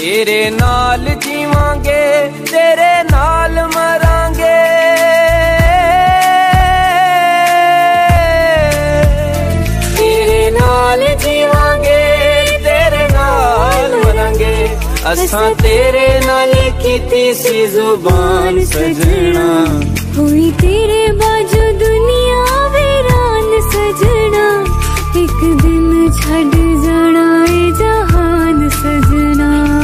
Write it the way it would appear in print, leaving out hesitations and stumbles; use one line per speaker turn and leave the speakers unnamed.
तेरे नाल जीवांगे तेरे नाल मरांगे तेरे नाल जीवांगे तेरे नाल मरांगे असां तेरे नाल कीती सी जुबान सजना हुई तेरे बाजू दुनिया